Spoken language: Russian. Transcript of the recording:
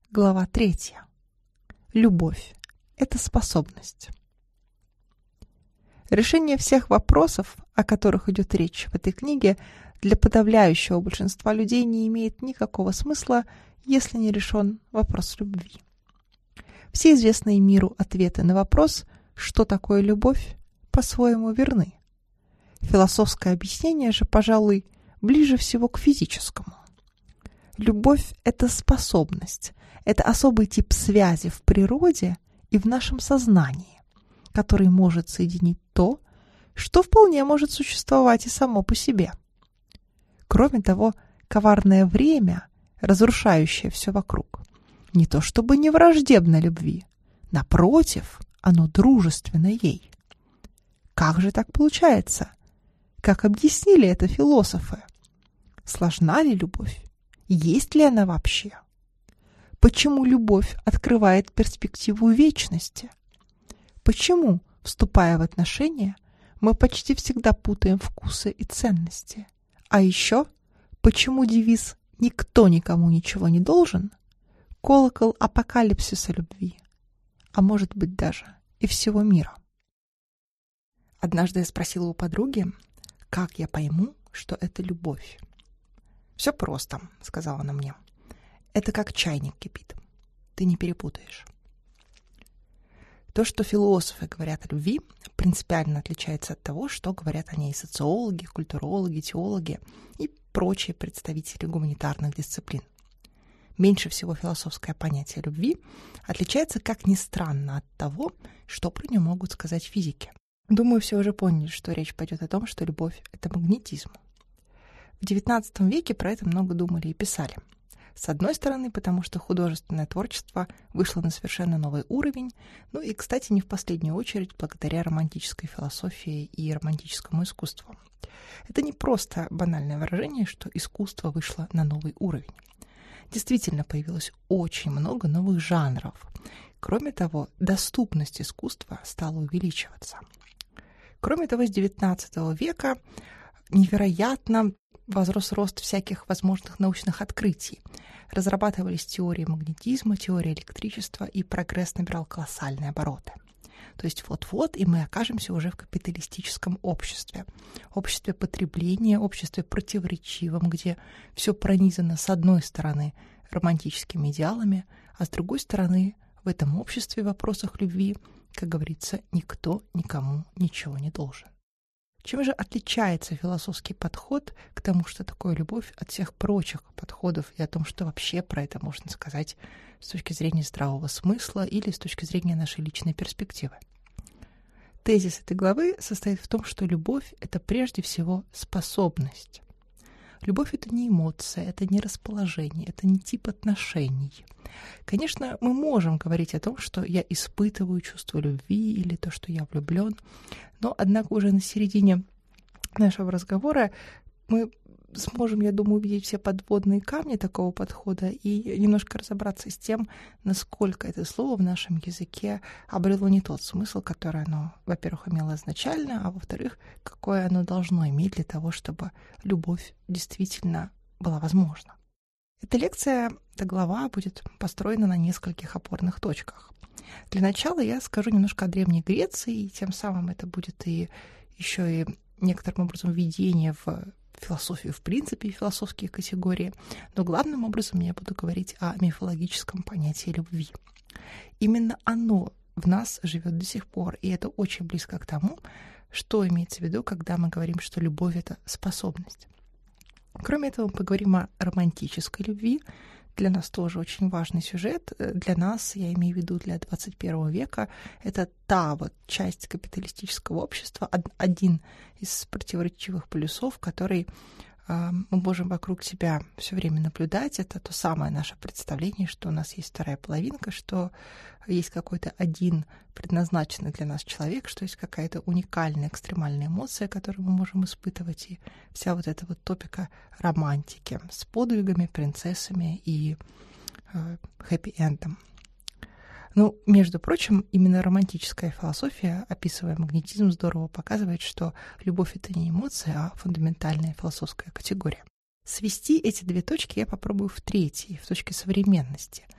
Глава 3. Любовь – это способность. Решение всех вопросов, о которых идет речь в этой книге, для подавляющего большинства людей не имеет никакого смысла, если не решен вопрос любви. Все известные миру ответы на вопрос, что такое любовь, по-своему верны. Философское объяснение же, пожалуй, ближе всего к физическому. Любовь – это способность, это особый тип связи в природе и в нашем сознании, который может соединить то, что вполне может существовать и само по себе. Кроме того, коварное время, разрушающее все вокруг, не то чтобы не враждебно любви, напротив, оно дружественно ей. Как же так получается? Как объяснили это философы? Сложна ли любовь? Есть ли она вообще? Почему любовь открывает перспективу вечности? Почему, вступая в отношения, мы почти всегда путаем вкусы и ценности? А еще, почему девиз «никто никому ничего не должен» — колокол апокалипсиса любви, а может быть даже и всего мира? Однажды я спросила у подруги, как я пойму, что это любовь. «Все просто», — сказала она мне. «Это как чайник кипит. Ты не перепутаешь». То, что философы говорят о любви, принципиально отличается от того, что говорят о ней социологи, культурологи, теологи и прочие представители гуманитарных дисциплин. Меньше всего философское понятие любви отличается, как ни странно, от того, что про нее могут сказать физики. Думаю, все уже поняли, что речь пойдет о том, что любовь — это магнетизм. В XIX веке про это много думали и писали. С одной стороны, потому что художественное творчество вышло на совершенно новый уровень, ну и, кстати, не в последнюю очередь благодаря романтической философии и романтическому искусству. Это не просто банальное выражение, что искусство вышло на новый уровень. Действительно, появилось очень много новых жанров. Кроме того, доступность искусства стала увеличиваться. Кроме того, с XIX века невероятно возрос рост всяких возможных научных открытий. Разрабатывались теории магнетизма, теории электричества, и прогресс набирал колоссальные обороты. То есть вот-вот, и мы окажемся уже в капиталистическом обществе. Обществе потребления, обществе противоречивом, где все пронизано с одной стороны романтическими идеалами, а с другой стороны в этом обществе в вопросах любви, как говорится, никто никому ничего не должен. Чем же отличается философский подход к тому, что такое любовь, от всех прочих подходов и о том, что вообще про это можно сказать с точки зрения здравого смысла или с точки зрения нашей личной перспективы? Тезис этой главы состоит в том, что любовь — это прежде всего способность. Любовь — это не эмоция, это не расположение, это не тип отношений. Конечно, мы можем говорить о том, что я испытываю чувство любви или то, что я влюблен, но, однако, уже на середине нашего разговора мы сможем, я думаю, увидеть все подводные камни такого подхода и немножко разобраться с тем, насколько это слово в нашем языке обрело не тот смысл, который оно, во-первых, имело изначально, а во-вторых, какое оно должно иметь для того, чтобы любовь действительно была возможна. Эта лекция, эта глава будет построена на нескольких опорных точках. Для начала я скажу немножко о Древней Греции, и тем самым это будет и еще и некоторым образом введение в философию, в принципе, философские категории, но главным образом я буду говорить о мифологическом понятии любви. Именно оно в нас живет до сих пор, и это очень близко к тому, что имеется в виду, когда мы говорим, что любовь — это способность. Кроме этого, мы поговорим о романтической любви. Для нас тоже очень важный сюжет. Для нас, я имею в виду для 21 века, это та вот часть капиталистического общества, один из противоречивых полюсов, который мы можем вокруг себя все время наблюдать. Это то самое наше представление, что у нас есть вторая половинка, что есть какой-то один предназначенный для нас человек, что есть какая-то уникальная экстремальная эмоция, которую мы можем испытывать, и вся вот эта вот топика романтики с подвигами, принцессами и хэппи-эндом. Ну, между прочим, именно романтическая философия, описывая магнетизм, здорово показывает, что любовь — это не эмоция, а фундаментальная философская категория. Свести эти две точки я попробую в третьей, в точке современности —